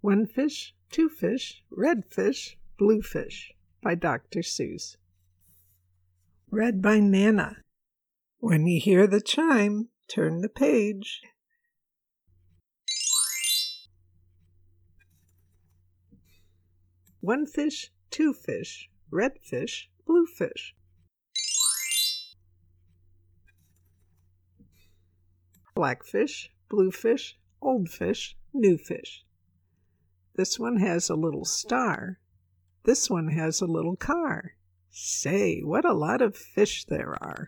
One Fish, Two Fish, Red Fish, Blue Fish by Dr. Seuss. Read by Nana. When you hear the chime, turn the page. One fish, two fish, red fish, blue fish. Black fish, blue fish, old fish, new fish. This one has a little star. This one has a little car. Say, what a lot of fish there are.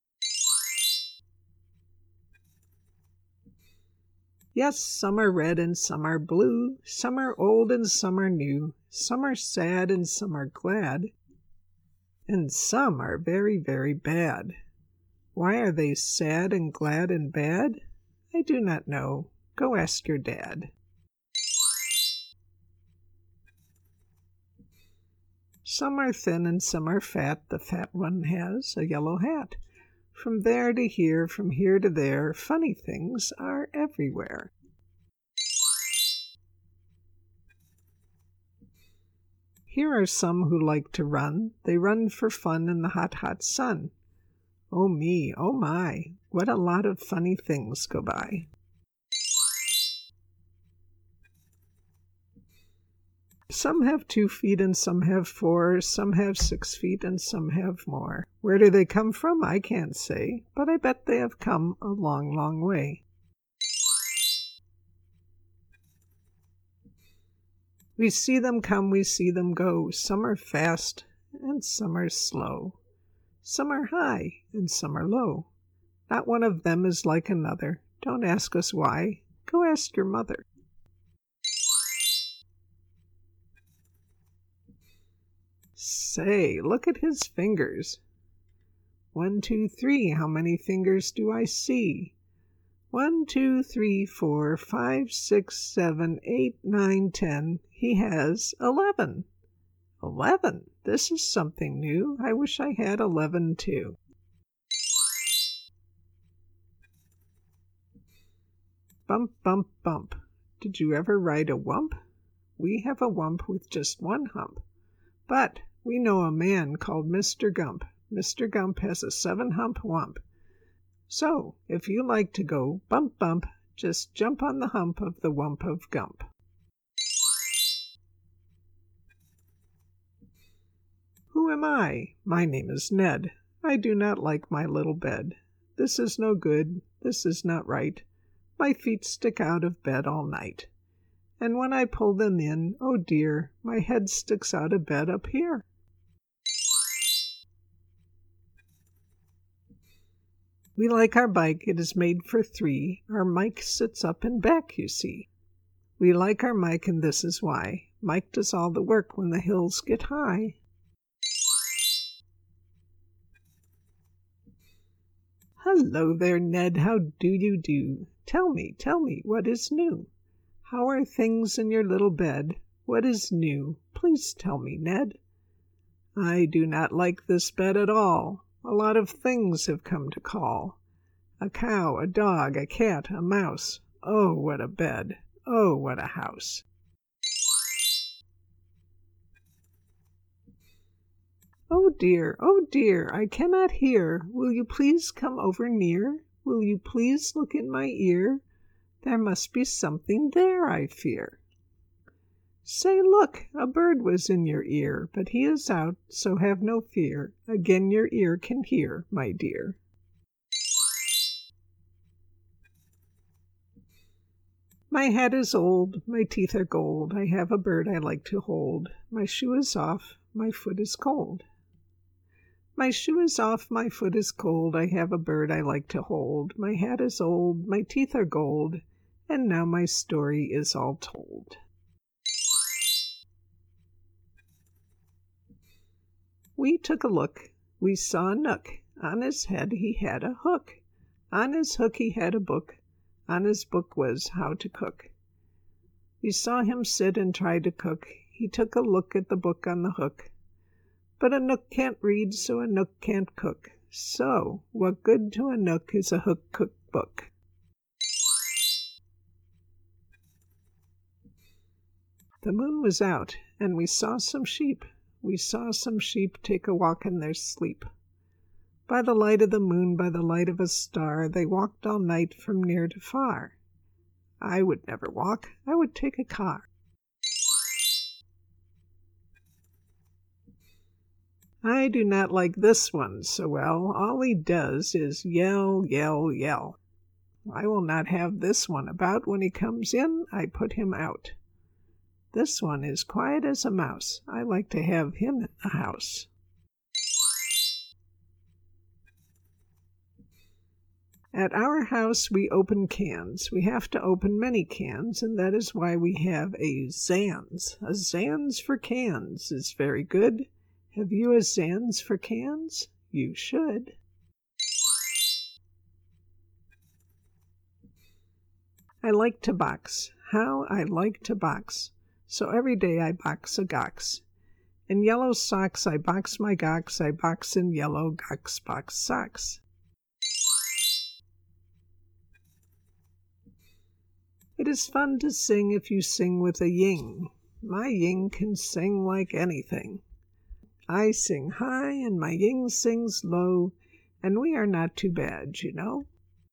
Yes, some are red and some are blue, some are old and some are new, some are sad and some are glad, and some are very, very bad. Why are they sad and glad and bad? I do not know. Go ask your dad. Some are thin and some are fat. The fat one has a yellow hat. From there to here, from here to there, funny things are everywhere. Here are some who like to run. They run for fun in the hot, hot sun. Oh me, oh my, what a lot of funny things go by. Some have 2 feet and some have 4, some have 6 feet and some have more. Where do they come from? I can't say, but I bet they have come a long, long way. We see them come, we see them go. Some are fast and some are slow. Some are high and some are low. Not one of them is like another. Don't ask us why. Go ask your mother. Say, look at his fingers. 1, 2, 3, how many fingers do I see? 1, 2, 3, 4, 5, 6, 7, 8, 9, 10. He has 11. 11. This is something new. I wish I had 11 too. Bump, bump, bump. Did you ever ride a wump? We have a wump with just 1 hump. But we know a man called Mr. Gump. Mr. Gump has a 7-hump wump. So, if you like to go bump, bump, just jump on the hump of the wump of Gump. Who am I? My name is Ned. I do not like my little bed. This is no good. This is not right. My feet stick out of bed all night. And when I pull them in, oh dear, my head sticks out of bed up here. We like our bike, it is made for 3. Our Mike sits up and back, you see. We like our Mike, and this is why. Mike does all the work when the hills get high. Hello there, Ned, how do you do? Tell me, what is new? How are things in your little bed? What is new? Please tell me, Ned. I do not like this bed at all. A lot of things have come to call. A cow, a dog, a cat, a mouse. Oh, what a bed. Oh, what a house. Oh dear, I cannot hear. Will you please come over near? Will you please look in my ear? There must be something there, I fear. Say, look, a bird was in your ear, but he is out, so have no fear. Again your ear can hear, my dear. My hat is old, my teeth are gold, I have a bird I like to hold. My shoe is off, my foot is cold. My shoe is off, my foot is cold, I have a bird I like to hold. My hat is old, my teeth are gold, and now my story is all told. We took a look. We saw a nook. On his head he had a hook. On his hook he had a book. On his book was how to cook. We saw him sit and try to cook. He took a look at the book on the hook. But a nook can't read, so a nook can't cook. So, what good to a nook is a hook cookbook? The moon was out, and we saw some sheep. We saw some sheep take a walk in their sleep. By the light of the moon, by the light of a star, they walked all night from near to far. I would never walk, I would take a car. I do not like this one so well. All he does is yell, yell, yell. I will not have this one about. When he comes in, I put him out. This one is quiet as a mouse. I like to have him in the house. At our house we open cans. We have to open many cans, and that is why we have a Zans. A Zans for cans is very good. Have you a Zans for cans? You should. I like to box. How I like to box. So every day I box a gox. In yellow socks I box my gox. I box in yellow gox box socks. It is fun to sing if you sing with a ying. My ying can sing like anything. I sing high and my ying sings low, and we are not too bad, you know.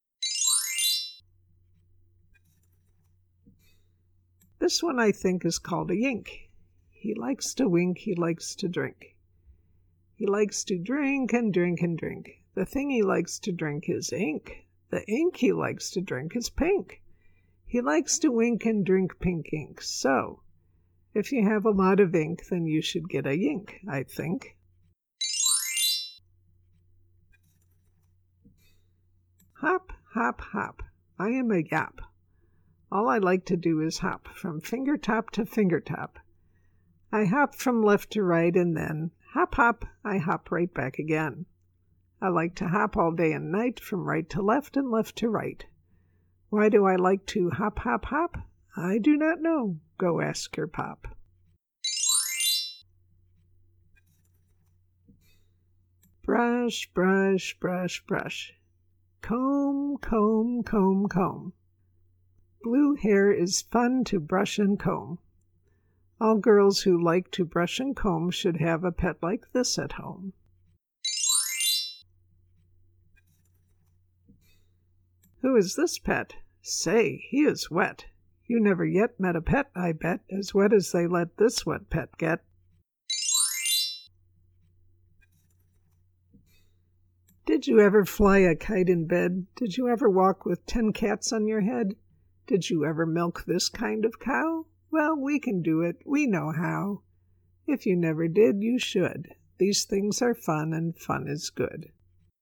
This one I think is called a yink. He likes to wink, he likes to drink. He likes to drink and drink and drink. The thing he likes to drink is ink. The ink he likes to drink is pink. He likes to wink and drink pink ink. So, if you have a lot of ink, then you should get a yink, I think. Hop, hop, hop. I am a yap. All I like to do is hop from finger top to finger top. I hop from left to right, and then, hop, hop, I hop right back again. I like to hop all day and night from right to left and left to right. Why do I like to hop, hop, hop? I do not know. Go ask your pop. Brush, brush, brush, brush. Comb, comb, comb, comb. Blue hair is fun to brush and comb. All girls who like to brush and comb should have a pet like this at home. Who is this pet? Say, he is wet. You never yet met a pet, I bet, as wet as they let this wet pet get. Did you ever fly a kite in bed? Did you ever walk with 10 cats on your head? Did you ever milk this kind of cow? Well, we can do it. We know how. If you never did, you should. These things are fun, and fun is good.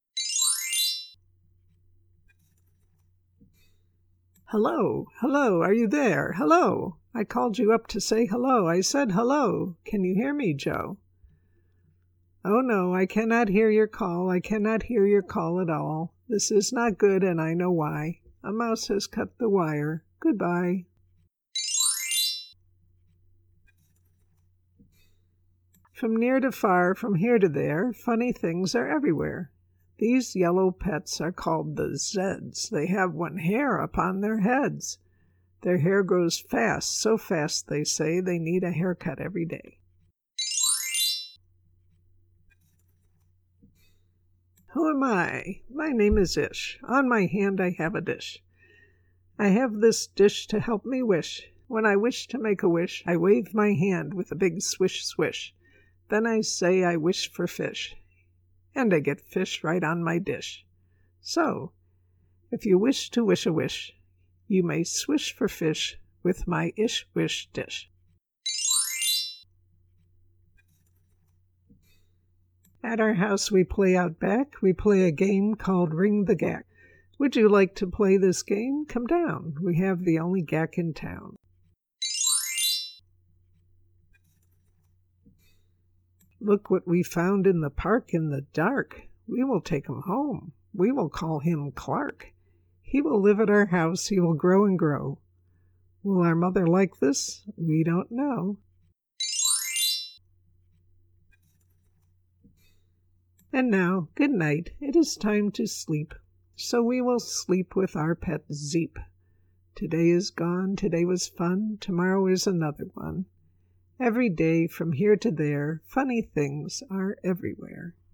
Hello, hello, are you there? Hello. I called you up to say hello. I said hello. Can you hear me, Joe? Oh no, I cannot hear your call. I cannot hear your call at all. This is not good, and I know why. A mouse has cut the wire. Goodbye. From near to far, from here to there, funny things are everywhere. These yellow pets are called the Zeds. They have one hair upon their heads. Their hair grows fast, so fast they say they need a haircut every day. Who am I? My name is Ish. On my hand I have a dish. I have this dish to help me wish. When I wish to make a wish, I wave my hand with a big swish swish. Then I say I wish for fish. And I get fish right on my dish. So, if you wish to wish a wish, you may swish for fish with my Ish Wish dish. At our house we play out back. We play a game called Ring the Gack. Would you like to play this game? Come down. We have the only gack in town. Look what we found in the park in the dark. We will take him home. We will call him Clark. He will live at our house. He will grow and grow. Will our mother like this? We don't know. And now, good night. It is time to sleep. So we will sleep with our pet Zeep. Today is gone. Today was fun. Tomorrow is another one. Every day from here to there, funny things are everywhere.